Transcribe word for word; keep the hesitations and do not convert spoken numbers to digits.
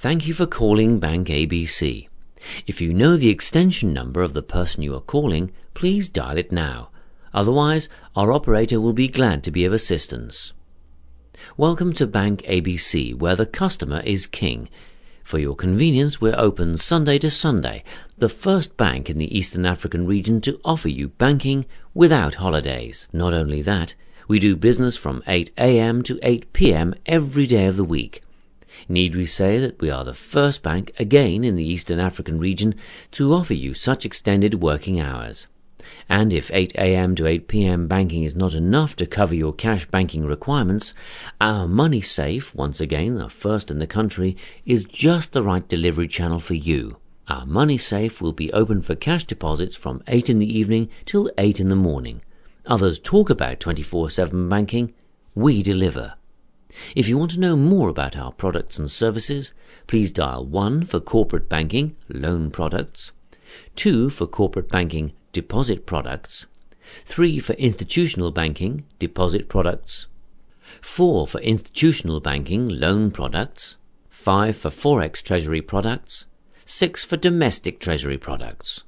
Thank you for calling Bank A B C. If you know the extension number of the person you are calling, please dial it now. Otherwise, our operator will be glad to be of assistance. Welcome to Bank A B C, where the customer is king. For your convenience, we're open Sunday to Sunday, the first bank in the Eastern African region to offer you banking without holidays. Not only that, we do business from eight a m to eight p m every day of the week. Need we say that we are the first bank, again in the Eastern African region, to offer you such extended working hours. And if eight a m to eight p m banking is not enough to cover your cash banking requirements, our Money Safe, once again the first in the country, is just the right delivery channel for you. Our Money Safe will be open for cash deposits from eight in the evening till eight in the morning. Others talk about twenty-four seven banking. We deliver. If you want to know more about our products and services, please dial one for corporate banking, loan products, two for corporate banking, deposit products, three for institutional banking, deposit products, four for institutional banking, loan products, five for forex treasury products, six for domestic treasury products.